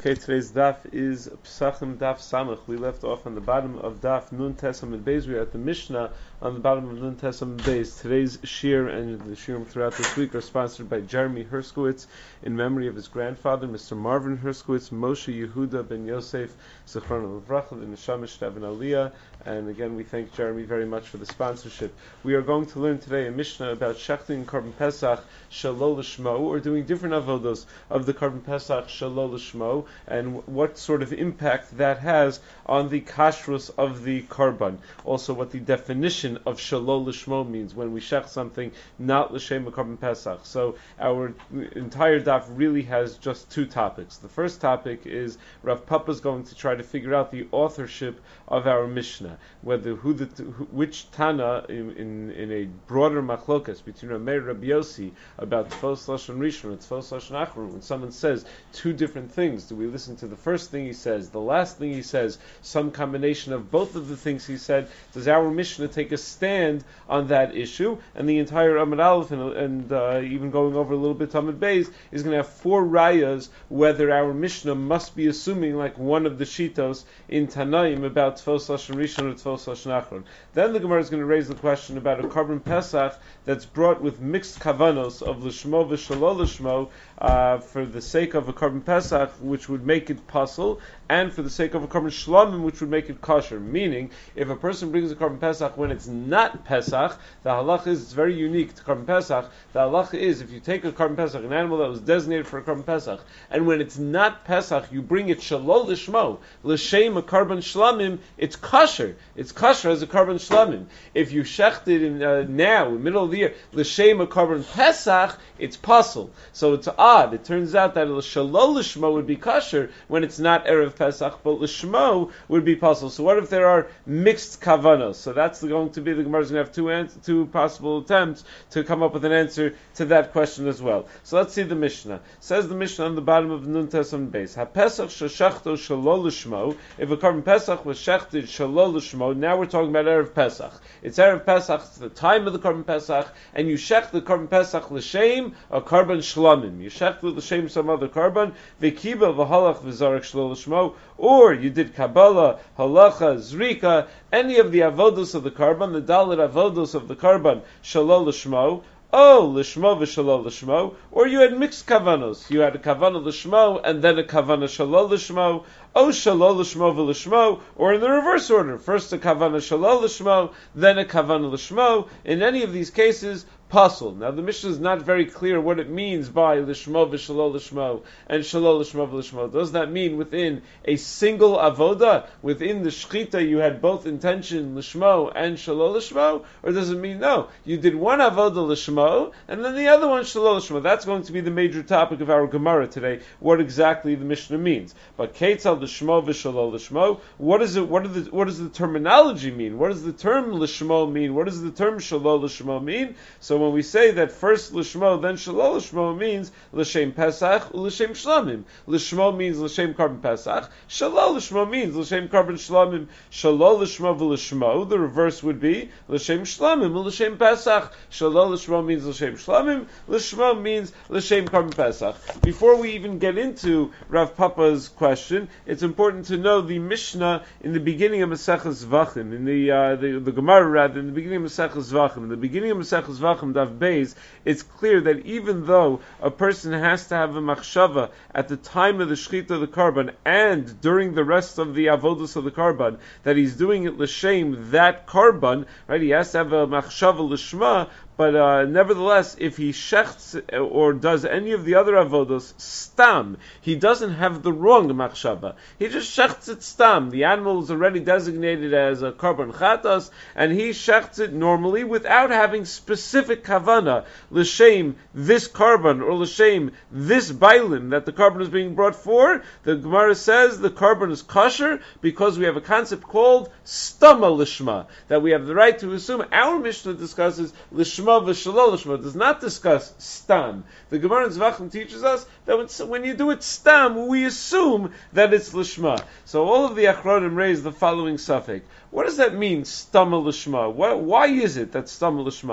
Okay, today's daf is Psachim Daf Samach. We left off on the bottom of daf Nun Tesam and Beis. We are at the Mishnah on the bottom of Nun Tesam and Beis. Today's shir and the shirim throughout this week are sponsored by Jeremy Herskowitz in memory of his grandfather, Mr. Marvin Herskowitz, Moshe Yehuda ben Yosef, Zichron Levracha, the Neshama Shtav and Aliyah. And again, we thank Jeremy very much for the sponsorship. We are going to learn today a Mishnah about Shechting Korban Pesach Shalol Lishmo, or doing different avodos of the Korban Pesach Shalol Lishmo, and what sort of impact that has on the kashrus of the Korban. Also, what the definition of Shalol Lishmo means when we shech something not L'Shem Korban Pesach. So our entire daf really has just two topics. The first topic is Rav Papa is going to try to figure out the authorship of our Mishnah, whether which Tana in a broader machlokas between Rameir and Rabbi Yossi about Tfos Lashon Rishon and Tfos Lashon Achron. When someone says two different things, do we listen to the first thing he says, the last thing he says, some combination of both of the things he said? Does our Mishnah take a stand on that issue? And the entire Amud Aleph and even going over a little bit Amud Beis is going to have four rayas whether our Mishnah must be assuming like one of the shitos in Tanaim about Tfos Lashon Rishon or Tfos Lashon Achron. Then the Gemara is going to raise the question about a Korban Pesach that's brought with mixed kavanos of Lishmo v'Shalol Lishmo for the sake of a Korban Pesach, which would make it puzzle, and for the sake of a Korban Shlamim, which would make it kosher. Meaning, if a person brings a Korban Pesach when it's not Pesach, the halacha is, it's very unique to Korban Pesach, the halacha is, if you take a Korban Pesach, an animal that was designated for a Korban Pesach, and when it's not Pesach, you bring it Shalol Lishmo, L'Shem a Korban Shlamim, it's kosher. It's kosher as a Korban Shlamim. If you shecht it in, now, in the middle of the year, L'Shem a Korban Pesach, it's puzzle. So it's odd. It turns out that Shalol Lishmo would be kosher when it's not Erev Pesach, but Lishmo would be puzzle. So what if there are mixed kavanos? So that's going to be, the Gemara is going to have two possible attempts to come up with an answer to that question as well. So let's see the Mishnah. Says the Mishnah on the bottom of Nun Tesam Beis, HaPesach sheshachto Shalol Lishmo. If a Korban Pesach was shechted Shalol Lishmo, now we're talking about Erev Pesach. It's Erev Pesach, it's the time of the Korban Pesach, and you shech the Korban Pesach L'Shem a Korban Shlamim. You shech L'Shem some other Korban, V'kiba v'halach v'zarek Shalol Lishmo, or you did Kabbalah, Halacha, Zrika, any of the avodos of the Korban, the Dalit avodos of the Korban, Shalol Lishmo, Lishmo v'Shalol Lishmo, or you had mixed kavanos. You had a kavana Lishmo and then a kavana Shalol Lishmo, Shalol Lishmo v'Lishmo, or in the reverse order, first a kavana Shalol Lishmo, then a kavana Lishmo. In any of these cases, puzzle. Now the Mishnah is not very clear what it means by Lishmo v'Shalol Lishmo and Shalol Lishmo v'Lishmo. Does that mean within a single avoda, within the shchita, you had both intention Lishmo and Shalol Lishmo, or does it mean no? You did one avoda Lishmo and then the other one Shalol Lishmo. That's going to be the major topic of our Gemara today. What exactly the Mishnah means? But Ketzal Lishmo v'Shalol Lishmo. What is it? What does the terminology mean? What does the term Lishmo mean? What does the term Shalol Lishmo mean? So when we say that first Lishmo, then Shalol Lishmo means L'Shem Pesach, L'Shem Shlamim. Lishmo means L'Shem Korban Pesach. Shalol Lishmo means L'Shem Korban Shlamim. Shalol Lishmo v'Lishmo. The reverse would be L'Shem Shlamim, L'Shem Pesach. Shalol Lishmo means L'Shem Shlamim. Lishmo means L'Shem Korban Pesach. Before we even get into Rav Papa's question, it's important to know the Mishnah in the beginning of Maseches Zvachim, in the Gemara rather, in the beginning of Maseches Zvachim. In the beginning of Maseches Zvachim, Dav Beis, it's clear that even though a person has to have a machshava at the time of the shechita of the korban and during the rest of the avodos of the korban, that he's doing it l'shem that korban, right? He has to have a machshava l'shma. But nevertheless, if he shechts or does any of the other avodos stam, he doesn't have the wrong machshava. He just shechts it stam. The animal is already designated as a korban chatas, and he shechts it normally without having specific kavana l'shem this korban or l'shem this bailin that the korban is being brought for. The Gemara says the korban is kosher because we have a concept called stama lishma, that we have the right to assume. Our Mishnah discusses lishma v'Shalol Lishmo, does not discuss stam. The Gemara in Zvachim teaches us that when you do it stam, we assume that it's lishma. So all of the achronim raise the following suffix. What does that mean, stama lishma? Why is it that stama lishma?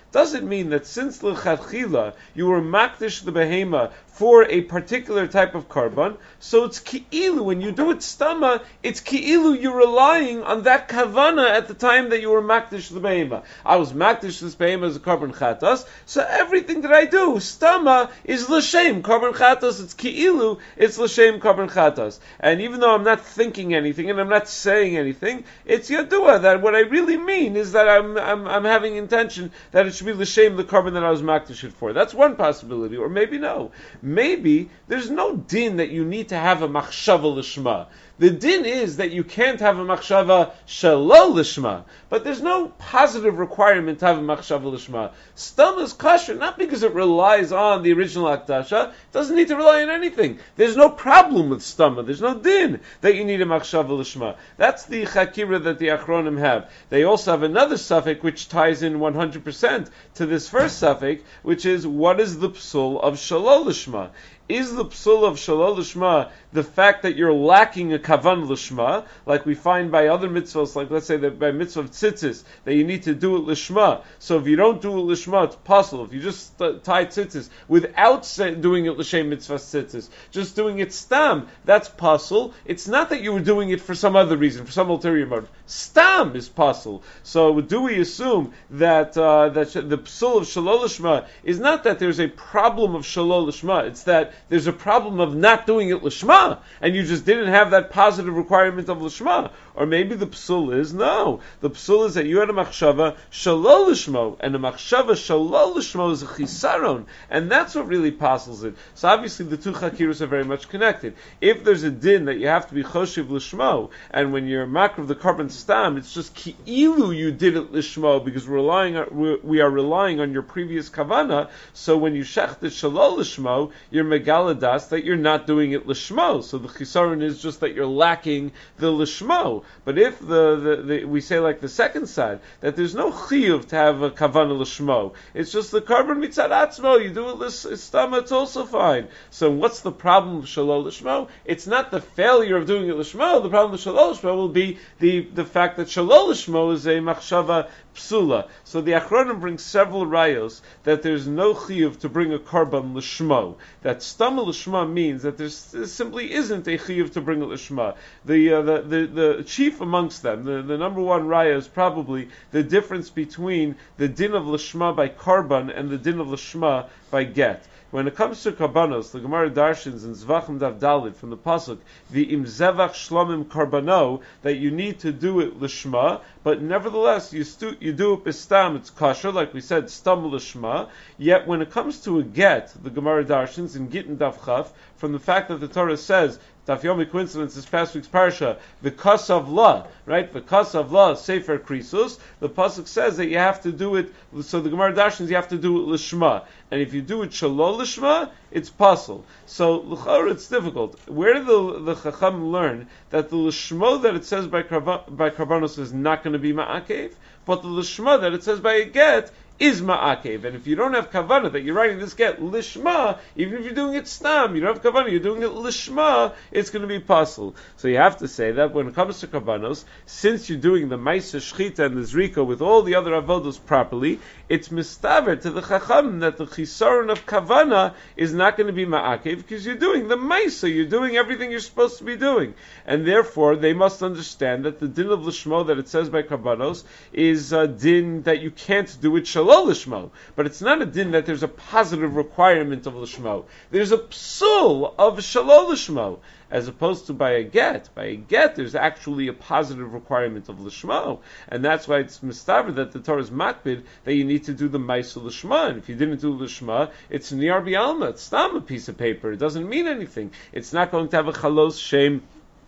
doesn't mean that since l'chadchila you were makdish the behema for a particular type of korban, so it's ki'ilu. When you do it stama, it's ki'ilu you're relying on that kavana at the time that you were makdish the behema. I was makdish this behema as a korban chatas, so everything that I do, stama, is l'shem korban chatas, it's ki'ilu, it's l'shem korban chatas. And even though I'm not thinking anything and I'm not saying anything, it's yadua that what I really mean is that I'm having intention that it should be l'shem the korban that I was makdish it for. That's one possibility, or maybe no. Maybe there's no din that you need to have a machshava l'shma. The din is that you can't have a machshava shelo l'shma, but there's no positive requirement to have a machshava l'shma. Stama is kosher, not because it relies on the original akdasha. It doesn't need to rely on anything. There's no problem with stama. There's no din that you need a machshava l'shma. That's the chakira that the achronim have. They also have another suffix which ties in 100% to this first suffix, which is what is the psul of shelo l'shma? Is the psul of shelo l'shma the fact that you're lacking a kavan l'shma, like we find by other mitzvahs, like let's say that by mitzvah of tzitzis, that you need to do it l'shma. So if you don't do it l'shma, it's possible. If you just tie tzitzis without doing it l'shem mitzvah tzitzis, just doing it stam, that's possible. It's not that you were doing it for some other reason, for some ulterior motive. Stam is possible. So do we assume that that the psul of shelo l'shma is not that there's a problem of shelo l'shma, it's that there's a problem of not doing it l'shma, and you just didn't have that positive requirement of l'shma. Or maybe the psul is, no, the psul is that you had a machshava shelo l'shmo, and a machshava shelo l'shmo is a chisaron, and that's what really passes it. So obviously the two chakiros are very much connected. If there's a din that you have to be choshev l'shmo, and when you're makr of the korban stam, it's just ki'ilu you did it l'shmo, because we are relying on your previous kavana, so when you shech the shelo l'shmo, you're megaladas that you're not doing it l'shmo, so the chisaron is just that you're lacking the l'shmo. But if we say like the second side, that there's no chiyuv to have a kavana l'shmo, it's just the korban mitzad atzmo, you do it l'stama, it's also fine. So what's the problem of shelo l'shmo? It's not the failure of doing it l'shmo, the problem of shelo l'shmo will be the fact that shelo l'shmo is a machshava psula. So the achronim brings several rayos that there's no chiyuv to bring a korban l'shmo. That stama l'shma means that there simply isn't a chiyuv to bring a l'shma. The chief amongst them, the number one raya is probably the difference between the din of l'shma by korban and the din of l'shma by get. When it comes to karbanos, the Gemara darshins in Zvachim Dav Dalid from the pasuk, the im zevach shlomim karbano, that you need to do it l'shma, but nevertheless you do it b'stam, it's kosher, like we said, stam l'shma. Yet when it comes to a get, the Gemara darshins in Gittin Dav Chaf, from the fact that the Torah says, Daf Yomi coincidence this past week's parsha, because of la, right? Because of la, sefer krisus. The pasuk says that you have to do it. So the Gemara darshins you have to do it l'shma, and if you do it shalol l'shma, it's pasul. So l'chor it's difficult. Where did the chacham learn that the l'shma that it says by karbanos is not going to be ma'akev, but the l'shma that it says by a get is ma'akev? And if you don't have kavana that you're writing this get lishma, even if you're doing it stam, you don't have kavana, you're doing it lishma, it's going to be pasul. So you have to say that when it comes to kavanos, since you're doing the maisa shchita and the zrika with all the other avodos properly, it's mistaver to the chacham that the chisaron of kavana is not going to be ma'akev because you're doing the maisa, you're doing everything you're supposed to be doing, and therefore they must understand that the din of lishmo that it says by kavanos is a din that you can't do it shalom l'shmo, but it's not a din that there's a positive requirement of l'shmo. There's a psul of shalom l'shmo, as opposed to by a get. By a get, there's actually a positive requirement of l'shmo, and that's why it's mistaver that the Torah is makbid that you need to do the ma'aseh l'shma. And if you didn't do l'shma, it's niyar b'alma. It's not a piece of paper. It doesn't mean anything. It's not going to have a chalos shem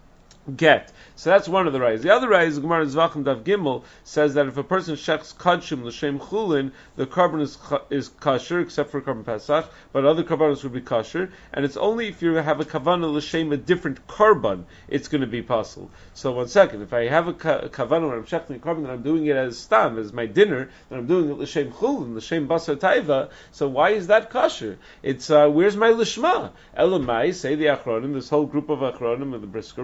get. So that's one of the rayas. The other raya is Gemara Zvachim Dav Gimel says that if a person shechs kadshim l'shem chulin, the korban is kosher except for korban pesach, but other korbanos would be kosher, and it's only if you have a kavanah l'shem a different korban it's going to be possible. So one second, if I have a kavanah when I'm shechting a korban, then I'm doing it as stam, as my dinner, then I'm doing it l'shem chulin, l'shem basar taiva. So why is that kosher? It's where's my lishma? Elamai, say the achronim, this whole group of achronim of the Brisker Rav, that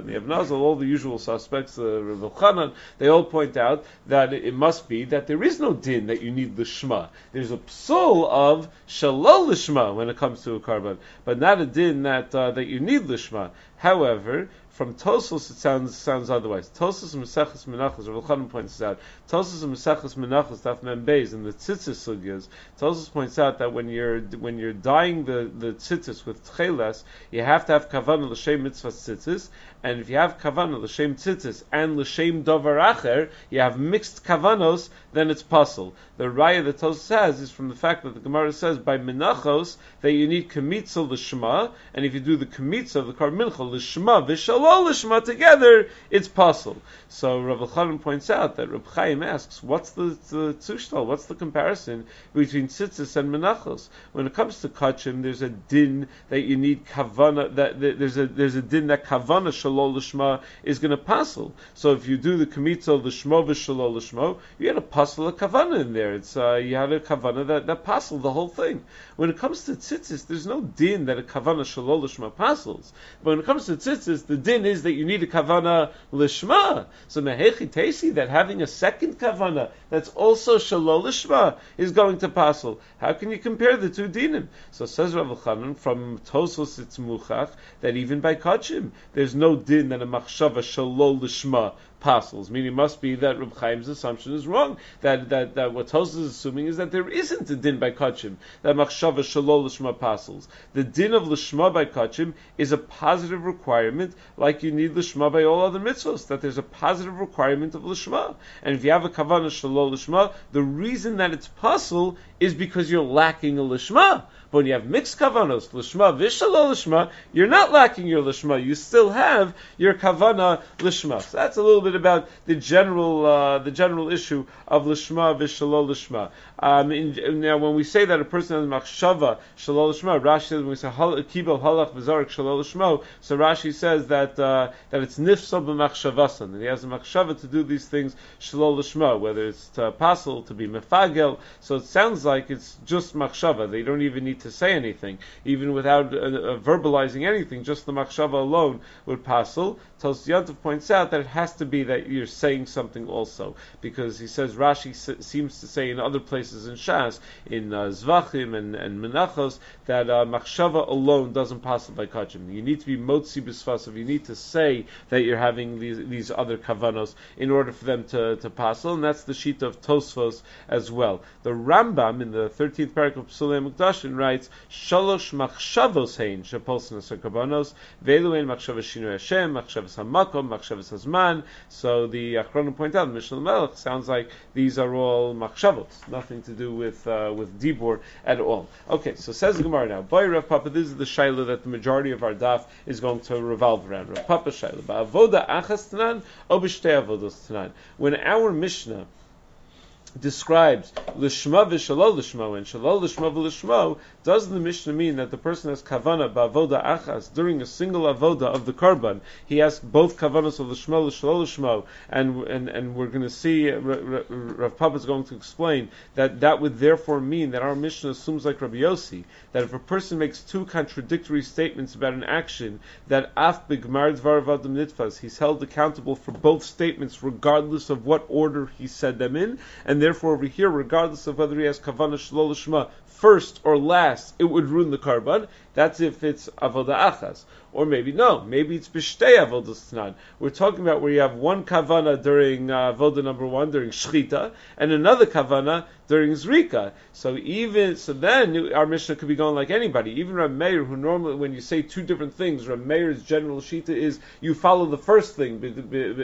and the Avnazal, all the usual suspects, Rav Elchanan, they all point out that it must be that there is no din that you need lishma. There's a psul of shalol lishma when it comes to a karban, but not a din that you need lishma. However, from Tosfos it sounds otherwise. Tosfos Maseches Menachos, Rav Elchanan points out. Tosfos Maseches Menachos Daf Mem Beis in the tzitzis sugyas. Tosfos points out that when you're dyeing the tzitzis with tcheles, you have to have kavanah l'shem mitzvah tzitzis, and if you have kavanah l'shem tzitzis and l'shem davar acher, you have mixed kavanos, then it's pasul. The raya that Tosfos has is from the fact that the Gemara says by menachos that you need kmitza l'shma, and if you do the kmitza of the kar mincha l'shma v'shalom lishma together, it's pasul. So Rav Elchanan points out that Reb Chaim asks, what's the tzushtal? What's the comparison between tzitzis and menachos? When it comes to kachim, there's a din that you need kavana. There's a din that kavana shalol lishma is going to pasul. So if you do the kmitza lishma v'shalol lishma, you had a pasul a kavana in there. It's you had a kavana that pasul the whole thing. When it comes to tzitzis, there's no din that a kavana shalol lishma pasels. But when it comes to tzitzis, the din is that you need a kavana lishma. So mehechi teisi that having a second kavana that's also shalol lishma is going to pasel. How can you compare the two dinim? So says Rav Elchanan from Tosfos it's muchach that even by kachim there's no din that a machshava shalol lishma pasels. Meaning, it must be that Reb Chaim's assumption is wrong. That what Tosfos is assuming is that there isn't a din by kachim that machshava shalol lishma pasels. The din of lishma by kachim is a positive requirement, like you need lishma by all other mitzvahs. That there's a positive requirement of lishma, and if you have a kavanah shalol lishma, the reason that it's pasel is because you're lacking a lishma. But when you have mixed kavanos, lishma v'shalol lishma, you're not lacking your lishma. You still have your kavana lishma. So that's a little bit about the general issue of lishma v'shalol lishma. Now, when we say that a person has machshava shalol lishma, Rashi says when we say kibel halach v'zarik shalol lishma, so Rashi says that it's nifsal b'machshavasan, that he has a machshava to do these things shalol lishma, whether it's to pasel, to be mefagel. So it sounds like it's just machshava. They don't even need to say anything, even without verbalizing anything. Just the machshava alone would pasel. Tosfos Yontif points out that it has to be that you're saying something also, because he says Rashi seems to say in other places in Shas, in Zvachim and Menachos, that machshava alone doesn't pasel by kachim. You need to be motzi b'sfasav. You need to say that you're having these other kavanos in order for them to pasel, and that's the sheet of Tosfos as well. The Rambam in the 13th paragraph of Psulei Mukdashin writes, Shalosh machshavos hein shepolsnas hakavanos ve'elu ein machshavas shinui Hashem, machshavas hamakom, machshavas hazman. So the Achronim point out, Mishnah Melech sounds like these are all machshavos, nothing to do with dibur at all. Okay, so says the Gemara now, Boy Rav Papa, this is the shaila that the majority of our daf is going to revolve around. Rav Papa shaila, ba'avoda achas tanan, o b'shtei avodos tanan. When our Mishnah describes lishma v'shalol lishma and shalol lishma v'lishma, does the Mishnah mean that the person has kavana ba'avoda achas during a single avoda of the karban? He has both kavanas of lishma l'shalol lishma, and we're going to see Rav Papa is going to explain that would therefore mean that our Mishnah assumes, like Rabbi Yossi, that if a person makes two contradictory statements about an action, that af b'gmar dvar v'adam nitfas, he's held accountable for both statements regardless of what order he said them in, and therefore over here, regardless of whether he has kavana shalol lishma first or last, it would ruin the karban. That's if it's avoda achas. Or maybe no, maybe it's b'shtei avodas tanan. We're talking about where you have one kavana during avoda number one, during shchita, and another kavana during zrika. So then our Mishnah could be going like anybody. Even Rav Meir, who normally, when you say two different things, Rav Meir's general shita is you follow the first thing, the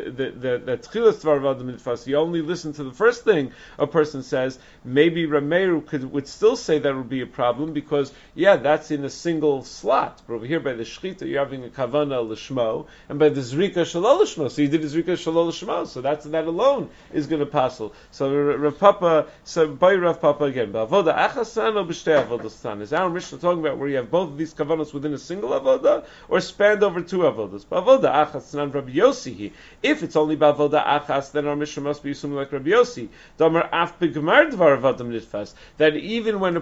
tchilas dvar v'adam nitfas. You only listen to the first thing a person says. Maybe Rav Meir would still say that would be a problem, because that's in a single slot. But over here by the shchita, you're having a kavana l'shmo, and by the zrika shalol l'shmo. So you did a zrika shalol l'shmo. So that alone is going to passel. So Rav Papa, by Rav Papa again, ba'avoda achasan or b'shtei avodas. Is our Mishnah talking about where you have both of these kavanos within a single avoda, or spanned over two avodas? Ba'avoda achasan Rabbi Yossi. If it's only ba'avoda achas, then our Mishnah must be assuming like Rabbi Yossi. Damar af b'gmar dvar v'adam nitfas. That even when a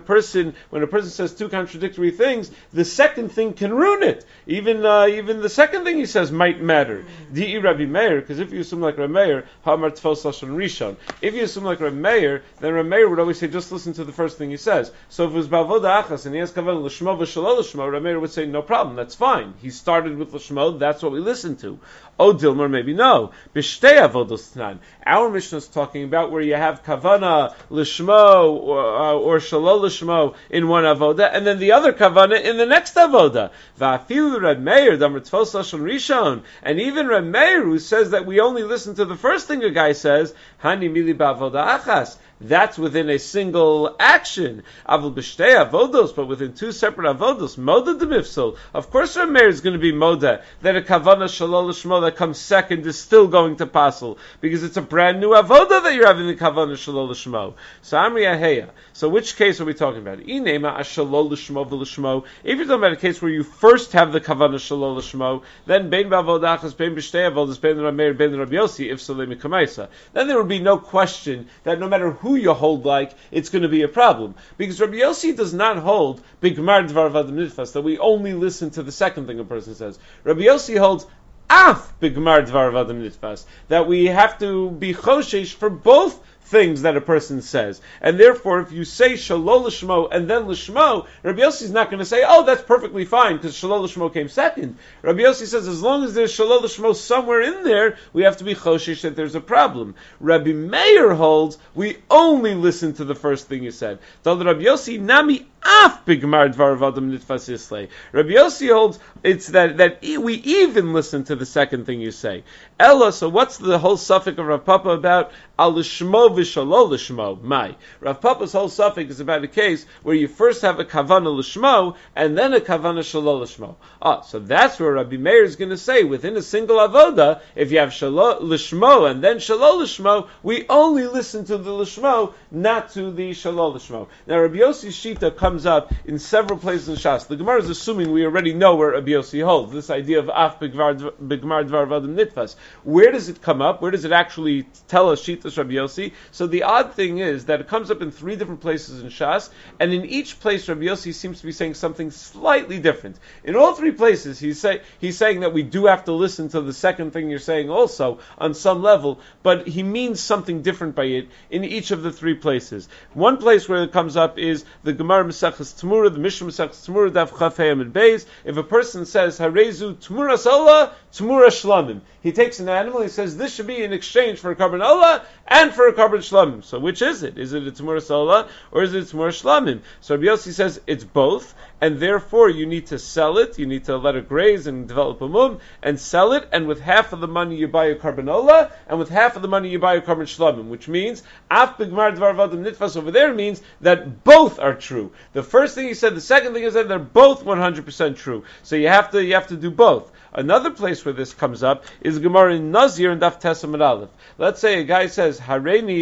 person says two contradictory things, the second thing can ruin it. Even the second thing he says might matter. Di'i Rabbi Meir, because if you assume like Rabbi Meir, Hamar Tfos Lashon Rishon. If you assume like Rabbi Meir, then Rabbi Meir would always say, just listen to the first thing he says. So if it was Bavoda Achas and he has Kavan L'Shmo V'Shalol L'Shmo, Rabbi Meir would say, no problem, that's fine. He started with L'Shmo, that's what we listen to. Oh, Dilmar, maybe no. B'shtei Avodos Tnan. Our Mishnah is talking about where you have Kavana L'Shmo or Shalol L'Shmo in one Avoda, and then the other Kavana in the next Avoda. Va'afilu Reb Meir, Damar Tfos Lashon Rishon. And even Reb Meir, who says that we only listen to the first thing a guy says, Hani Mili Ba'avoda Achas. That's within a single action. Avul b'shtei avodos, but within two separate avodos. Moda demifsel. Of course, Reb Meir is going to be moda that a kavana shalol l'shmo that comes second is still going to passel because it's a brand new avoda that you're having the kavana shalol l'shmo. So Amri Aheya. So which case are we talking about? Inema ashalol l'shmo v'l'shmo. If you're talking about a case where you first have the kavana shalol l'shmo, then bein ba'avodachas, bein b'shtei avodos, bein Reb Meir, bein Reb Yossi, if solei mikamaisa. Then there would be no question that no matter who you hold like, it's going to be a problem. Because Rabbi Yossi does not hold Bigmar Dvar Vadim Nitfas, that we only listen to the second thing a person says. Rabbi Yossi holds Af Bigmar Dvar Vadim Nitfas, that we have to be choshesh for both things that a person says. And therefore, if you say Shalol L'Shmo and then L'Shmo, Rabbi Yossi is not going to say, oh, that's perfectly fine, because Shalol L'Shmo came second. Rabbi Yossi says, as long as there's Shalol L'Shmo somewhere in there, we have to be choshesh that there's a problem. Rabbi Meir holds, we only listen to the first thing you said. Rabbi Yossi, Nami Af Bigmar Dvar Vadim Nitfas Islay. Rabbi Yossi holds, it's that we even listen to the second thing you say. Ella, so what's the whole suffix of Rav Papa about? Al L'Shmo v'Shalol L'Shmo. My. Rav Papa's whole suffix is about a case where you first have a Kavana L'Shmo and then a Kavana Shalol L'Shmo. So that's where Rabbi Meir is going to say, within a single Avoda, if you have Shalol L'Shmo and then Shalol L'Shmo, we only listen to the L'Shmo, not to the Shalol L'Shmo. Now Rabbi Yossi's Shita comes up in several places in Shas. The Gemara is assuming we already know where Rabbi Yossi holds, this idea of Af Bigmar Dvar Vadim Nitfas. Where does it come up? Where does it actually tell us Shitas Rabbi Yossi? So the odd thing is that it comes up in three different places in Shas, and in each place Rabbi Yossi seems to be saying something slightly different. In all three places he's saying that we do have to listen to the second thing you're saying also on some level, but he means something different by it in each of the three places. One place where it comes up is the Gemara Maseches Tmura, the Mishnah Maseches Tmura, Daf Chaf Hey Amud Beis. If a person says Harezu Tmura Sola, Tmura Shlamim, he takes an animal, he says this should be in exchange for a carbon olah and for a carbon shlamim. So which is it? Is it a Tmura Sola or is it a Tmura Shlamim? So Rabbi Yossi says it's both, and therefore you need to sell it, you need to let it graze and develop a mum, and sell it, and with half of the money you buy a carbon olah, and with half of the money you buy a carbon shlamim, which means Af Bigmar Dvar Vadim Nitfas over there means that both are true. The first thing he said, the second thing he said, they're both 100% true. So you have to do both. Another place where this comes up is Gemara in Nazir and Daf Tes Amud Aleph. Let's say a guy says Hareini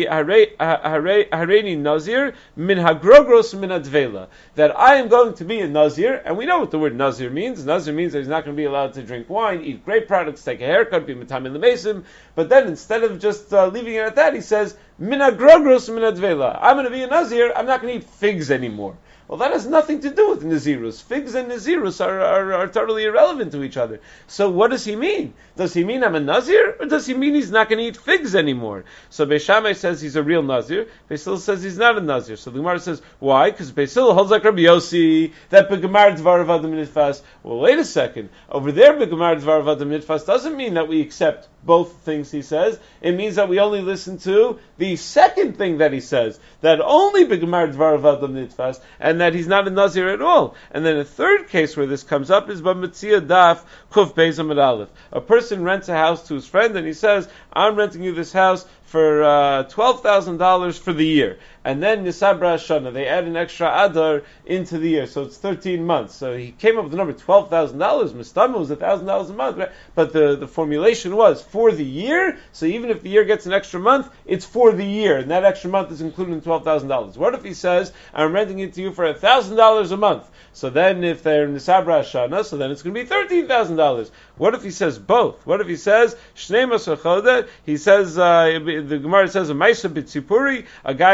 Nazir min hagrogros min advela, that I am going to be a Nazir, and we know what the word Nazir means. Nazir means that he's not going to be allowed to drink wine, eat grape products, take a haircut, be mitam in the mason. But then instead of just leaving it at that, he says min hagrogros min advela. I'm going to be a Nazir. I'm not going to eat figs anymore. Well, that has nothing to do with Nazirus. Figs and Nazirus are totally irrelevant to each other. So what does he mean? Does he mean I'm a Nazir? Or does he mean he's not going to eat figs anymore? So Beis Shammai says he's a real Nazir. Beis Hillel says he's not a Nazir. So the Gemara says, why? Because Beis Hillel holds like Rabbi Yossi, that B'Gemar Dvar Vadim Nitfas. Well, wait a second. Over there, B'Gemar Dvar Vadim Nitfas doesn't mean that we accept both things he says. It means that we only listen to the second thing that he says, that only B'Gemar Dvar Vadim Nitfas, and that he's not a Nazir at all. And then a third case where this comes up is B'Metzia Daf Kuf Beis Amud Aleph. A person rents a house to his friend and he says, I'm renting you this house for $12,000 for the year. And then Nisabra Shana, they add an extra Adar into the year, so it's 13 months. So he came up with the number $12,000. Mistama was $1,000 a month, right? But the formulation was for the year, so even if the year gets an extra month, it's for the year, and that extra month is included in $12,000. What if he says, I'm renting it to you for $1,000 a month? So then if they're Nisabra Shana, so then it's going to be $13,000. What if he says both? What if he says, Shnei Masar Chodet, he says, the Gemara says, a Maisa B'Tzipuri, a guy rented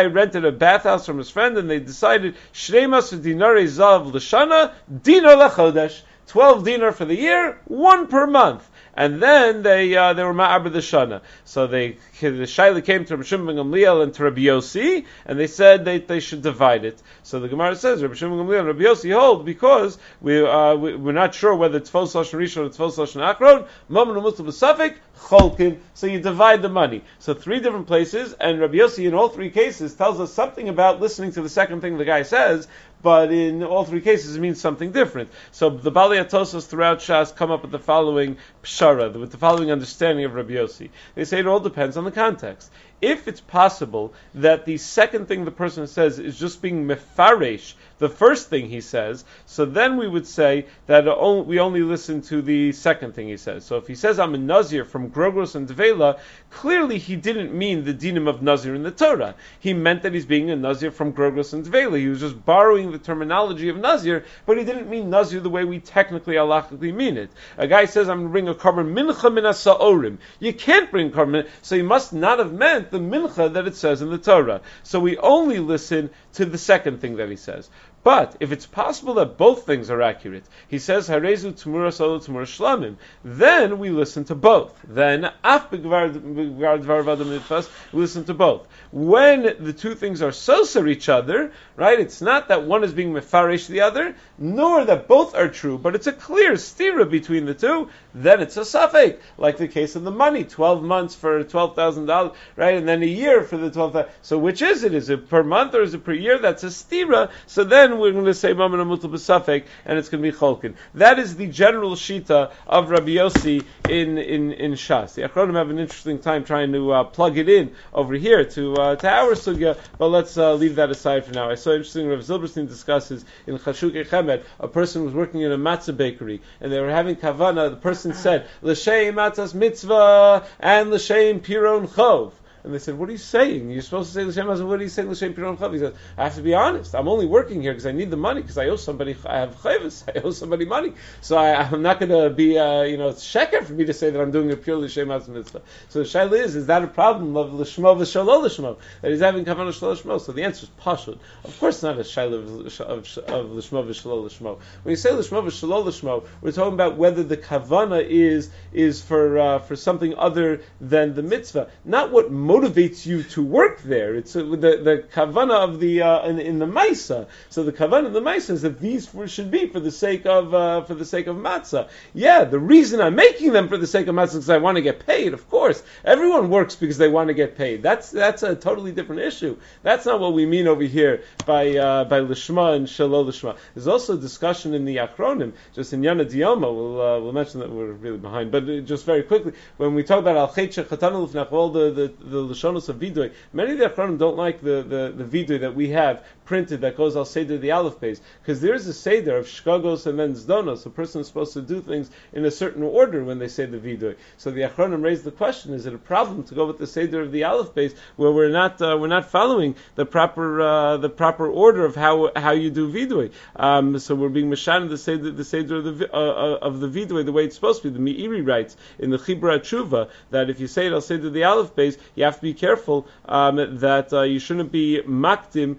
rented a bathhouse from his friend, and they decided Shreimas dinare zav l'shana, dinar lechodesh, 12 dinar for the year, 1 per month. And then they were ma'aber the shana. So the shaila came to Rabbi Shimon ben Gamliel and to Rabbi Yossi, and they said they should divide it. So the Gemara says Rabbi Shimon ben Gamliel and Rabbi Yossi hold because we're not sure whether it's Tfos Lashon Rishon or Tfos Lashon Achron. Mammon u'mutzah b'safek cholkin. So you divide the money. So 3 different places, and Rabbi Yossi in all 3 cases tells us something about listening to the second thing the guy says. But in all 3 cases, it means something different. So the Balei Atosos throughout Shas come up with the following pshara, with the following understanding of Rabbi Yossi. They say it all depends on the context. If it's possible that the second thing the person says is just being mefaresh, the first thing he says, so then we would say that we only listen to the second thing he says. So if he says, I'm a Nazir from Grogros and Devela, clearly he didn't mean the dinim of Nazir in the Torah. He meant that he's being a Nazir from Grogros and Devela. He was just borrowing the terminology of Nazir, but he didn't mean Nazir the way we technically, halachically mean it. A guy says, I'm going to bring a korban mincha min ha'sa'orim. You can't bring korban, so he must not have meant the mincha that it says in the Torah. So we only listen to the second thing that he says. But if it's possible that both things are accurate, he says Harezu Tumura Solo Tumura Shlamim, then we listen to both. Then Af B'Gvar V'Adam we listen to both. When the 2 things are soser each other, right? It's not that one is being mefarish the other, nor that both are true, but it's a clear stira between the 2. Then it's a safek, like the case of the money, 12 months for $12,000, right? And then a year for the 12,000. So which is it? Is it per month or is it per year? That's a stira. So then we're going to say Mammon Amutal B'Safek, and it's going to be Cholkin. That is the general shita of Rabbi Yossi in Shas. The Achronim have an interesting time trying to plug it in over here to our sugya, but let's leave that aside for now. I saw interesting Rav Zilberstein discusses in Chashukei Chemed, a person was working in a matzah bakery, and they were having kavana. The person said, L'sheim matzahs mitzvah and L'sheim piron chov. And they said, what are you saying? You're supposed to say L'Shem Hazeh. What are you saying L'Shem Piron Chav? He says, I have to be honest. I'm only working here because I need the money, because I owe somebody, I have chayvus, I owe somebody money. So I'm not going to be, it's sheker for me to say that I'm doing a pure L'Shem Hazeh mitzvah. So the shaila is that a problem of L'Shmo v'Shalo L'Shmo? That he's having kavanah Shalo L'Shmo? So the answer is pashut. Of course it's not a shaila of L'Shmo v'Shalo L'Shmo. When you say L'Shmo v'Shalo L'Shmo, we're talking about whether the kavanah is for something other than the mitzvah. Not what motivates you to work there. It's the kavanah of the in the Maisa. So the kavanah of the Maisa is that these should be for the sake of matzah. Yeah, the reason I'm making them for the sake of matzah is because I want to get paid. Of course, everyone works because they want to get paid. That's a totally different issue. That's not what we mean over here by lishma and shalol lishma. There's also a discussion in the Achronim, just in Yana Diyoma. We'll mention that we're really behind, but just very quickly, when we talk about al chet shechatanu lifnach, all the Lashonos of Vidoy. Many of the Achronim don't like the Vidoy that we have printed that goes al Seder the Aleph Beis, because there is a Seder of Shkagos and then Zdonos. A person is supposed to do things in a certain order when they say the Vidoy. So the Achronim raised the question: is it a problem to go with the Seder of the Aleph Beis where we're not following the proper order of how you do Vidoy? So we're being Mashan the Seder of the Vidoy the way it's supposed to be. The Meiri writes in the Chibra Tshuva that if you say it al Seder the Aleph Beis, you have to be careful that you shouldn't be makdim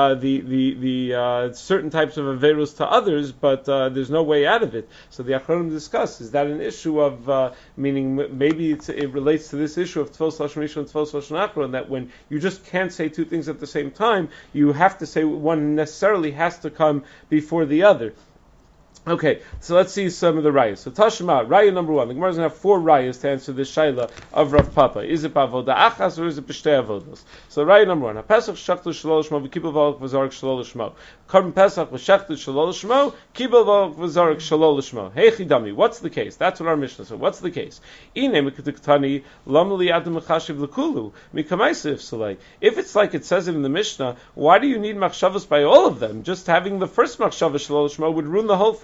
the certain types of averus to others, but there's no way out of it. So the Achronim discuss, is that an issue of meaning maybe it relates to this issue of Tfos Lashon Rishon and Tfos Lashon Achron, that when you just can't say 2 things at the same time, you have to say one necessarily has to come before the other. Okay, so let's see some of the rayas. So Tashma, raya number 1. The Gemara is going to have 4 rayas to answer this shaila of Rav Papa. Is it b'avoda achas or is it b'shtei avodos? So raya number 1. HaPesach shachtu shelo l'shmo v'kibel v'alok v'zarek shelo l'shmo. Korban Pesach v'shachtu shelo l'shmo, kibel v'alok v'zarek shelo l'shmo. Hey chidami, what's the case? That's what our Mishnah says. What's the case? Ine mekutiktani lam li adam mechashiv l'kulu mikamaisa ifsalei. If it's like it says it in the Mishnah, why do you need machshavas by all of them? Just having the first machshavas shelo l'shmo would ruin the whole thing.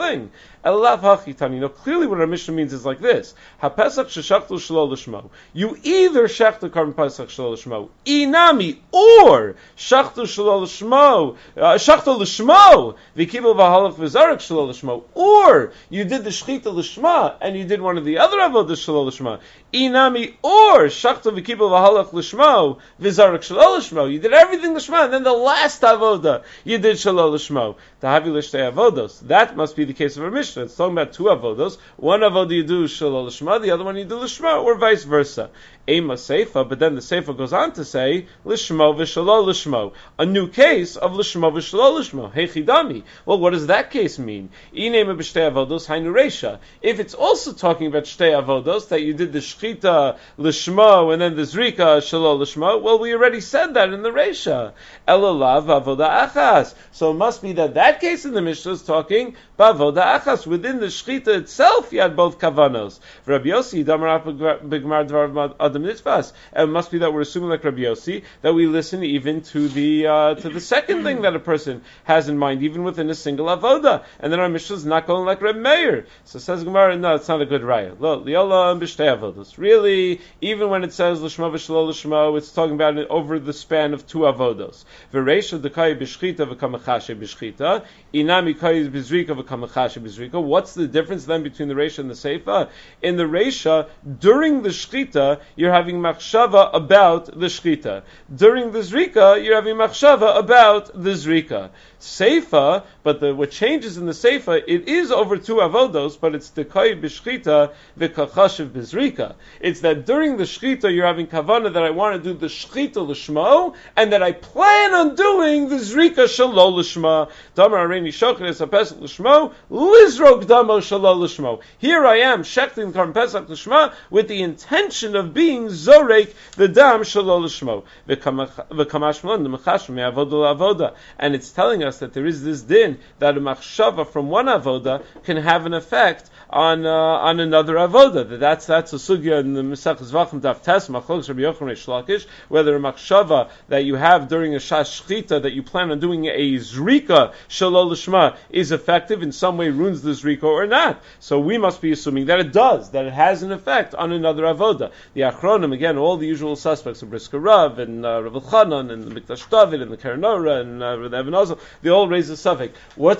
thing. Elav hachitani. Clearly what our Mishnah means is like this. HaPesach sheshachtu shelo l'shmo. You either shech the Karban Pesach shelo l'shmo, inami, or shachtu shelo l'shmo, shachtu l'shmo, v'kibel v'halach v'zarek shelo l'shmo, or you did the shechita l'shma, and you did one of the other avodas shelo l'shma, inami, or shachtu v'kibel v'halach l'shmo, v'zarek shelo l'shmo. You did everything l'shma, and then the last avoda, you did shelo l'shmo. Tahavi l'shtei avodos. That must be the case of our Mishnah. It's talking about two avodos. One avodah you do shelo l'shma, the other one you do l'shma, or vice versa. Ema seifa, but then the seifa goes on to say l'shmo v'shelo l'shmo, a new case of l'shmo v'shelo l'shmo. Hechidami. Well, what does that case mean? Inema b'shtei avodos hainu reisha. If it's also talking about shtei avodos, that you did the shchita l'shmo and then the zrika shelo l'shmo, well, we already said that in the reisha. Elalav avoda achas. So it must be that case in the Mishnah is talking b'avoda achas. Within the shchita itself, you had both kavanos. Rabbi Yossi damar b'gmar dvar adam nitzvas. And it must be that we're assuming, like Rabbi Yossi, that we listen even to the second thing that a person has in mind, even within a single avoda. And then our Mishnah is not going like Rabbi Meir. So says Gemara, no, it's not a good raya. Lo liola b'shtei avodos. Really, even when it says l'shmo v'shelo l'shmo, it's talking about it over the span of two avodos. V'reisha dekai b'shchita v'kamachashe b'shchita. Inami kai b'zrika v'kamachashe b'zrika. What's the difference then between the reisha and the seifa? In the reisha, during the shchita, you're having machshava about the shchita. During the zrika, you're having machshava about the zrika. Seifa, but what changes in the seifa, it is over two avodos, but it's dekai b'shchita v'kachashiv b'zrika. It's that during the shchita, you're having kavana that I want to do the shchita l'shmo, and that I plan on doing the zrika shelo l'shma. Damar areini shocheres hapesach l'shmo, lizrok damo shelo l'shmo. Here I am, shechting Karban Pesach l'shma, with the intention of being zorek the dam shelo l'shmo. V'kamash malon, the mechashim me'avoda l'avoda. And it's telling us that there is this din, that a machshava from one avoda can have an effect on another avoda. That's a sugya in the Masechah Zvachim Daf Tes Machlokes Rabbi Yochanan Reish Lakish, whether a machshava that you have during a shchita that you plan on doing a zrika shelo l'shma is effective, in some way ruins the zrika or not. So we must be assuming that it does, that it has an effect on another avoda. The Achronim, again, all the usual suspects of Brisker Rav and Rav Elchanan and the Mikdash David and the Keren Orah and the Even Ozel, they all raise the suffix.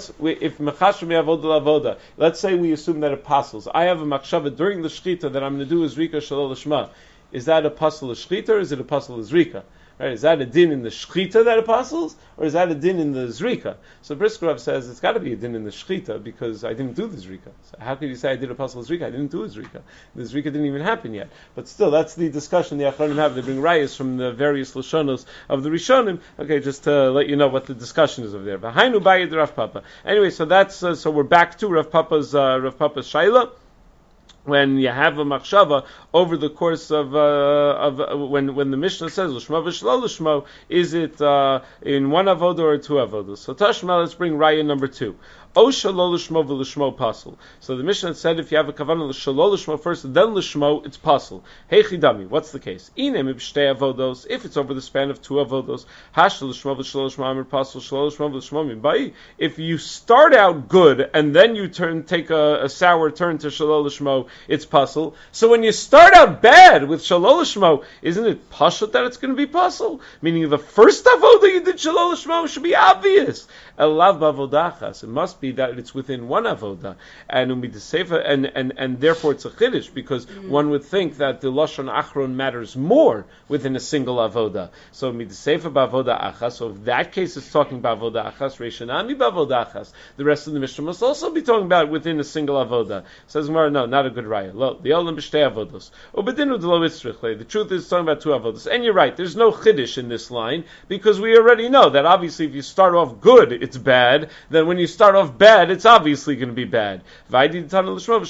If mechashim avoda l'avoda? Let's say we assume that it apostles. I have a machshava during the shchita that I'm going to do a zrika shelo l'shma. Is that a pasul shchita or is it a pasul zrika? Right? Is that a din in the shchita that apostles, or is that a din in the zrika? So Brisker Rav says it's got to be a din in the shchita because I didn't do the zrika. So how could you say I did a pasul zrika? I didn't do a zrika. The zrika didn't even happen yet. But still, that's the discussion the Achronim have. They bring rayas from the various lashonos of the Rishonim. Okay, just to let you know what the discussion is over there. V'hainu bayid Rav Papa. Anyway, so that's so we're back to Rav Papa's shaila. When you have a machshava over the course of when the Mishnah says l'shmo v'shelo l'shmo, is it in one avodah or two avodas? So Tashma, let's bring raya number 2. O shelo l'shmo v'l'shmo pasul. So the Mishnah said if you have a kavanah shelo l'shmo first and then l'shmo, it's pasul. Hey chidami, what's the case? Inem b'shtei avodos. If it's over the span of two avodos, hash l'shmo v'shelo l'shmo amir pasul shelo l'shmo v'l'shmo mimbai. If you start out good and then you take a sour turn to shelo l'shmo, it's pasul. So when you start out bad with shelo l'shmo, isn't it pashut that it's going to be pasul? Meaning the first avodah you did shelo l'shmo should be obvious. Elav b'avodachas. It must be that it's within one avoda, and therefore it's a chiddush, because one would think that the lashon achron matters more within a single avoda. So midsefa b'avoda achas. So if that case is talking b'avoda achas, reishanami b'avoda achas. The rest of the Mishnah must also be talking about within a single avoda. Says Gemara, no, not a good raya. The olam b'shtei avodos. Ubedinu d'lo itzrich. The truth is talking about two avodas, and you're right. There's no chiddush in this line because we already know that obviously if you start off good, it's bad. Then when you start off bad, it's obviously going to be bad. Why does it tell us the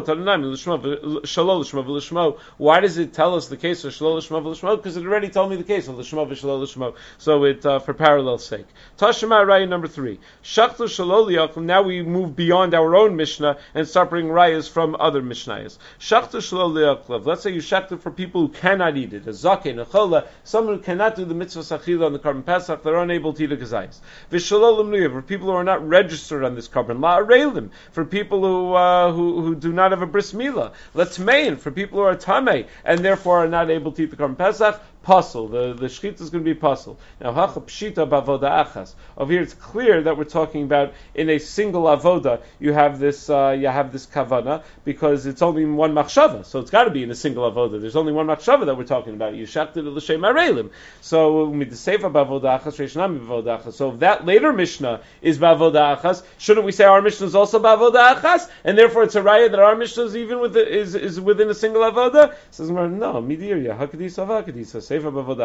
case of shelo l'shmo v'l'shmo? Because it already told me the case of l'shmo v'shelo l'shmo. So it for parallel's sake. Tashema raya number 3. Shachtu shelo liyakum. Now we move beyond our own Mishnah and start bringing rayas from other Mishnayos. Shachtu shelo liyakum. Let's say you shachtu for people who cannot eat it. A zaken, a chola, someone who cannot do the mitzvah sachila on the Karban Pesach, they're unable to eat a kazayis. V'shelo l'mnuyev, for people who are not registered on this carbon. La'arelim, for people who do not have a bris milah. Letmein, for people who are tamei, and therefore are not able to eat the carbon pesach. Puzzle. The shechita is going to be puzzle. Now, hacha pshita b'avoda achas. Over here, it's clear that we're talking about in a single avoda. You have this kavana because it's only one machshava, so it's got to be in a single avoda. There's only one machshava that we're talking about. You shachted l'shem arelim. So midsefa b'avoda achas, reishnami b'avoda achas. So if that later mishnah is b'avoda achas, shouldn't we say our mishnah is also b'avoda achas, and therefore it's a raya that our mishnah is even is within a single avoda? Says no, midirya hakadisa vakadisa. You have two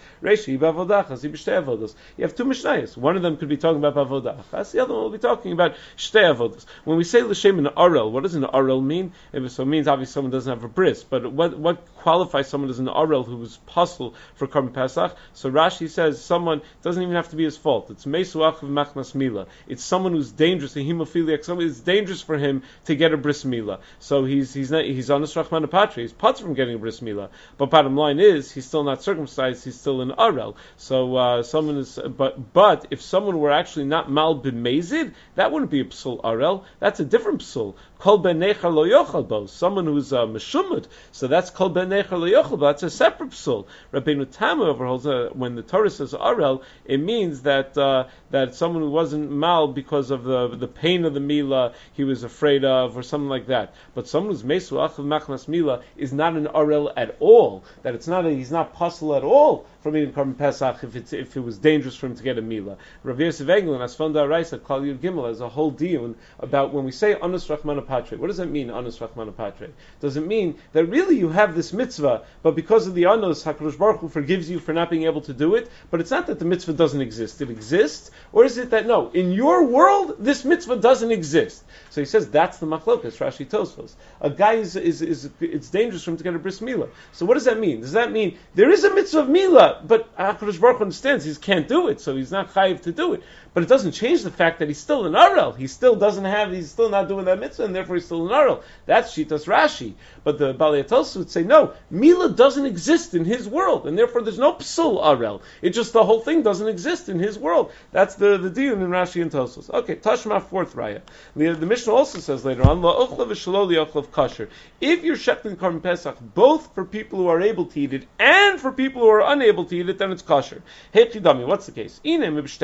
mishnayos. One of them could be talking about bavoda achas. The other one will be talking about shtei avodas. When we say l'shem in arel, what does an arel mean? So it means obviously someone doesn't have a bris. But what qualifies someone as an arel who was puzzle for Karban Pesach? So Rashi says someone doesn't even have to be his fault. It's meisuach of machnas mila. It's someone who's dangerous, a hemophiliac. Someone it's dangerous for him to get a bris mila. So he's on a srachman apatre. He's put from getting a bris mila. But bottom line is he's still not circumcised, he's still an arel. So someone is, but if someone were actually not mal b'mezid, that wouldn't be a psul arel. That's a different psul. Kol ben nechar lo yochal bo. Someone who's meshumad. So that's kol ben nechar lo yochal bo. That's a separate psul. Rabbeinu Tamar overholds when the Torah says arel, it means that someone who wasn't mal because of the pain of the mila he was afraid of or something like that. But someone who's mesuach of machnas mila is not an arel at all. That he's not puzzle at all from eating Karban Pesach if it was dangerous for him to get a mila. Rav Yosef Engel and Asfanda Raisa Klal Yud Gimel has a whole deal about when we say Anus Rachmana Patre. What does that mean, Anus Rachmana Patre? Does it mean that really you have this mitzvah, but because of the Anus, HaKadosh Baruch Hu forgives you for not being able to do it? But it's not that the mitzvah doesn't exist; it exists, or is it that no, in your world this mitzvah doesn't exist? So he says that's the machlokas. Rashi Tosfos. A guy is it's dangerous for him to get a bris milah. So what does that mean? Does that mean there is a mitzvah of milah, but HaKadosh Baruch Hu understands he can't do it, so he's not chayiv to do it. But it doesn't change the fact that he's still an arel. He's still not doing that mitzvah, and therefore he's still an arel. That's Shitas Rashi. But the Balei Tosfos would say no, milah doesn't exist in his world, and therefore there's no psul arel. It just the whole thing doesn't exist in his world. That's the deal in Rashi and Tosfos. Okay, Tashma fourth raya. The Mishnah also says later on, la'ochla v'shelo li'ochla kasher. If you're shechting Karban Pesach, both for people who are able to eat it and for people who are unable to eat it, then it's kasher. Hey Chidami, what's the case? If you're going to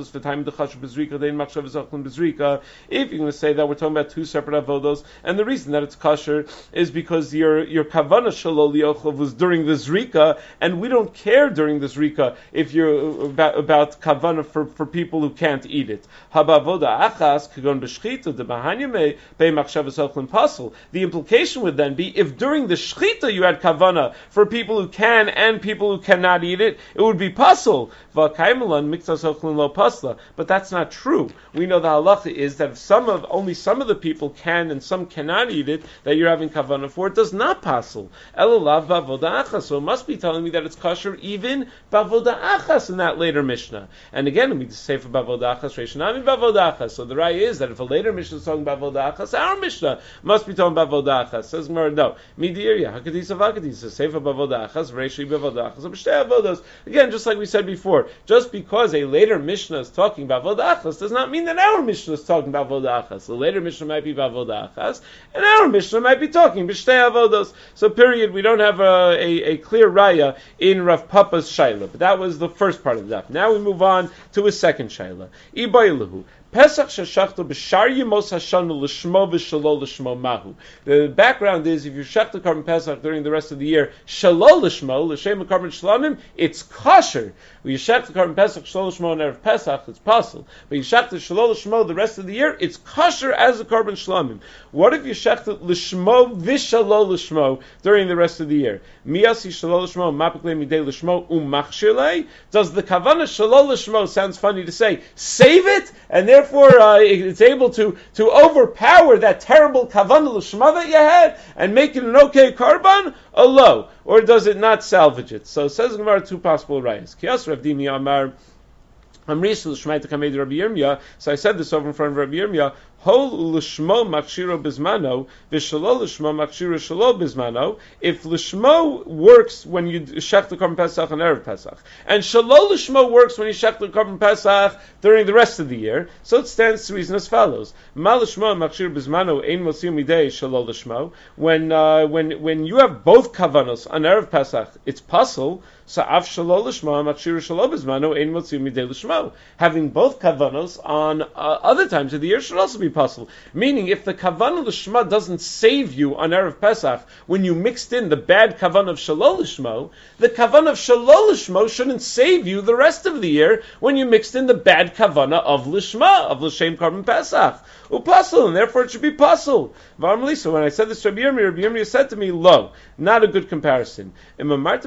say that we're talking about two separate avodos, and the reason that it's kasher is because your kavana shelo li'ochla was during the zrika, and we don't care during the zrika if you're about kavana for people who can't eat it. Habavoda achas kagon b'shchita de bahanyame be machshavas ochlin pasul. The implication would then be if during the shchita you had kavana for people who can and people who cannot eat it, it would be pasul. V'kaimelan miktas ochlin lo pasla. But that's not true. We know the halacha is that if only some of the people can and some cannot eat it, that you're having kavana for, it does not pasul. Elulav bavoda achas. So it must be telling me that it's kosher even bavoda achas in that later mishnah. And again, we say for bavoda achas, reishanami bavoda achas. So the raya is that if a later mishnah is talking about bavoda achas, our mishnah must be talking about bavoda achas. Says Gemara, no. Midirya hakadisa vakadisa. Say for bavoda achas, reishi bavoda achas, b'shtei avodos. Again, just like we said before, just because a later mishnah is talking about bavoda achas does not mean that our mishnah is talking about bavoda achas. The later mishnah might be bavoda achas, and our mishnah might be talking b'shtei avodos. So period, we don't have a clear raya in Rav Papa's shaila. But that was the first part of the daf. Now we move on to a second shaila. Ibaylahu. Pesach sheshachto b'shar yemos hashanu l'shmo v'shalo l'shmo mahu. The background is if you shechta Karban Pesach during the rest of the year, shalo l'shmo l'shem Karban Shlamim, it's kosher. When you shechta Karban Pesach shalo l'shmo on Erev Pesach, it's possible. But you shechta shalo l'shmo the rest of the year, it's kosher as a Karban Shlamim. What if you shechta l'shmo v'shalo l'shmo during the rest of the year? Miyasi shalo l'shmo mapikle midei l'shmo umachshirlei. Does the kavana shalo l'shmo sounds funny to say? Save it and therefore it's able to overpower that terrible kavanah l'shma that you had and make it an okay karban, a low, or does it not salvage it? So says Gemara two possible rayas. Kiyas Rav Dimi Amar. So I said this over in front of Rabbi Yirmiyah. Hol l'shmo machshiro bizmano, v'shalo l'shmo machshiro shalo bizmano. If l'shmo works when you shech the Korban Pesach on Erev Pesach, and shalo l'shmo works when you shech the Korban Pesach during the rest of the year, so it stands to reason as follows: Ma l'shmo machshiro bizmano ein mosim midei shalo l'shmo. When you have both kavanos on Erev Pesach, it's puzzle. So af shalo l'shmo machshiro shalo bizmano ein mosim midei l'shmo. Having both kavanos on other times of the year should also be possible. Meaning, if the kavanah l'shma doesn't save you on Erev Pesach when you mixed in the bad kavanah of shalol l'shmo, the kavanah of shalol l'shmo shouldn't save you the rest of the year when you mixed in the bad kavanah of l'shma, of l'shem Korban Pesach. Upasul, and therefore it should be pasul. So when I said this to Rabbi Yirmiyah said to me, "Lo, not a good comparison." The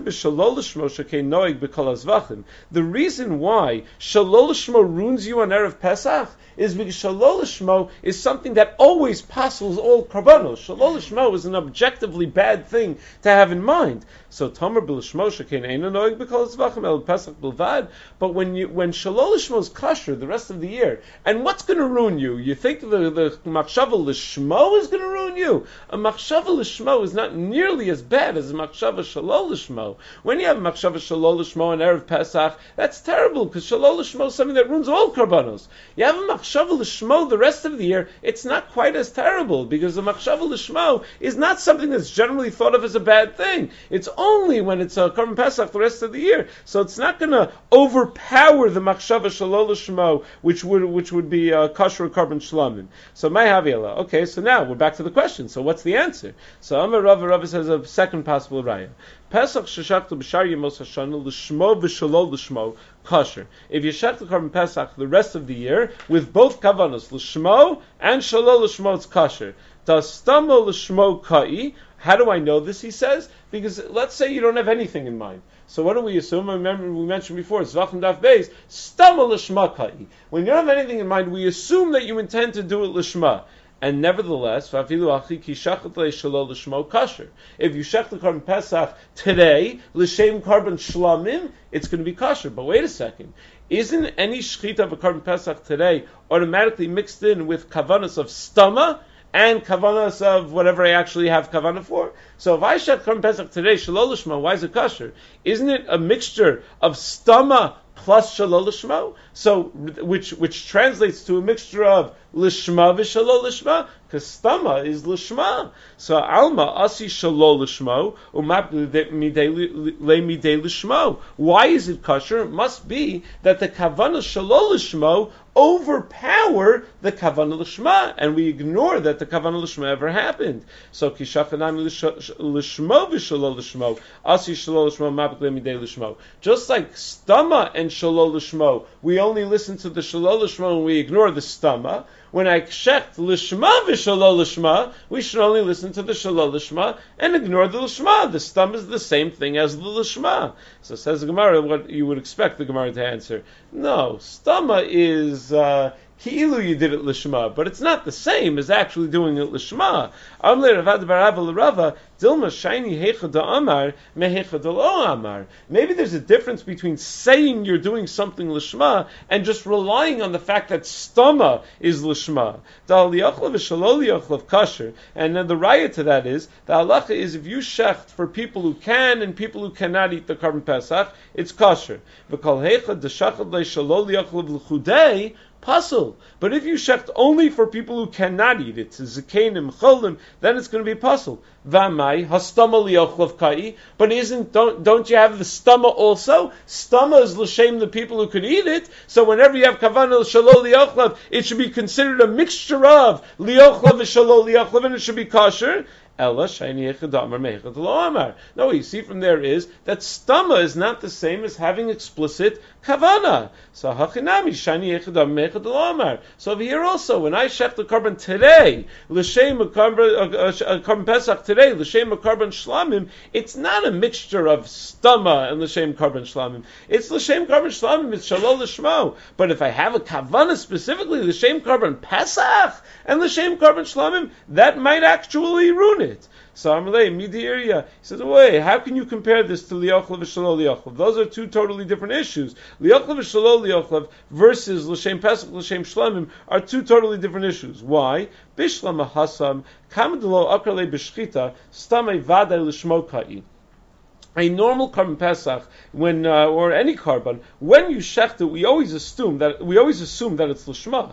reason why shalol l'shmo ruins you on Erev Pesach is because shalol l'shmo is something that always passes all karbanos. Shalol l'shmo is an objectively bad thing to have in mind. So Tomer b'l'shmo shekein eino noeg b'kol zvachim el Pesach b'lvad. But when shalol l'shmo is kosher the rest of the year, and what's going to ruin you? You think the machshava l'shmo is going to ruin you? A machshava l'shmo is not nearly as bad as a machshava shalol l'shmo. When you have a machshava shalol l'shmo on Erev Pesach, that's terrible because shalol l'shmo is something that ruins all karbanos. You have a machshava l'shmo the rest of the year, it's not quite as terrible because the machshava l'shmo is not something that's generally thought of as a bad thing. It's only when it's a Korban Pesach the rest of the year. So it's not going to overpower the machshava shalol l'shmo, which would be kosher Korban shlamim. So my havila. Okay, so now we're back to the question. So what's the answer? So Amar Rava says a second possible raya. Pesach sheshachtu b'shar yemos hashana l'shmo v'shalol l'shmo kosher. If you shech the Korban Pesach the rest of the year with both kavanos l'shmo and shalol l'shmo, it's kosher. Dastamo l'shmo kai. How do I know this? He says because let's say you don't have anything in mind. So what do we assume? Remember we mentioned before, Zvachim Daf Beis, stama l'shma kai. When you don't have anything in mind, we assume that you intend to do it l'shma. And nevertheless, if you shech the Korban Pesach today, l'shem Korban shlamim, it's going to be kosher. But wait a second. Isn't any shechita of a Korban Pesach today automatically mixed in with kavanas of stama and kavanas of whatever I actually have kavanah for? So if I shech Korban Pesach today, shalol l'shma, why is it kosher? Isn't it a mixture of stama plus shalol l'shma? So which translates to a mixture of l'shma v'shalol l'shma, because stama is l'shma. So alma asi shalol l'shma umap le midei l'shma. Why is it kosher? It must be that the kavanah shalol l'shma overpower the kavanah l'shma, and we ignore that the kavanah l'shma ever happened. So kishachanami l'shma v'shalol l'shma asi shalol l'shma umap le midei l'shma. Just like stama and shalol l'shma, we only listen to the shalol l'shma and we ignore the stama. When I shecht l'shma v'shalol l'shma, we should only listen to the shalol l'shma and ignore the l'shma. The stama is the same thing as the l'shma. So says the Gemara, what you would expect the Gemara to answer. No, stama is ki'ilu you did it l'shma, but it's not the same as actually doing it l'shma. Amle Ravad Barava l'Rava Dilma Shaini Heicha Amar Meheicha Lo Amar. Maybe there's a difference between saying you're doing something l'shma and just relying on the fact that stama is l'shma. Dal liyachlav v'shalol liyachlav kasher. And then the raya to that is the halacha is if you shecht for people who can and people who cannot eat the Korban Pesach, it's kasher. V'kol heicha d'shachad le'shalol liyachlav l'chudei pasul. But if you shecht only for people who cannot eat it, zikanim, cholim, then it's going to be pasul. V'amai hastama liyochlav kai. But don't you have the stama also? Stama is l'shem the people who could eat it. So whenever you have kavanah shalol liyochlav, it should be considered a mixture of liyochlav and shalol liyochlav, and it should be kosher. No, what you see from there is that stama is not the same as having explicit kavana. So So over here also, when I shech the korban today, l'shem a korban pesach today, l'shem a korban shlamim, it's not a mixture of stama and l'shem korban shlamim. It's l'shem korban shlamim. It's shalol l'shmo. But if I have a kavana specifically l'shem korban pesach and l'shem korban shlamim, that might actually ruin it. So Amalei Midiria. He says, wait, how can you compare this to Liochlav Shelo Liochlav? Those are two totally different issues. Liochlav Shelo Liochlav versus L'Shem Pesach L'Shem Shlamim are two totally different issues. Why? Bishlam Hasam Kamadlo Akrale Bishchita Stamei Vadai L'Shmo Kai. A normal carbon pesach, when or any carbon, when you shecht it, we always assume that it's l'shma.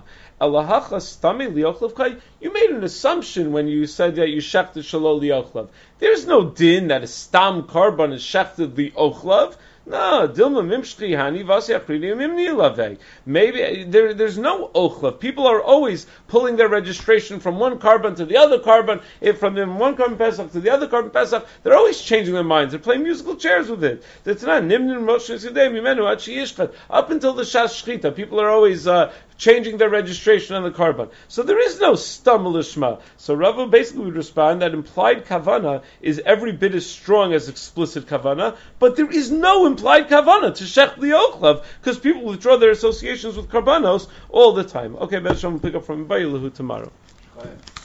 You made an assumption when you said that you shechted shelo liochlav. There's no din that a stam carbon is shechted liochlav. No, Dilma Mimshchi Hani Vasyachrini Mimni Lave. Maybe there's no ochlav. People are always pulling their registration from one carbon to the other carbon, from one carbon pesach to the other carbon pesach. They're always changing their minds. They're playing musical chairs with it. That's not Nimnin Moshe Sidei Mimenu Achi Yishchat. Up until the Shas Shchita, people are always changing their registration on the carbon. So there is no stam lishma. So Rava basically would respond that implied kavana is every bit as strong as explicit kavana, but there is no implied kavana to shech liochlav, because people withdraw their associations with karbanos all the time. Okay, Ben Shalom will pick up from Bayilahu tomorrow.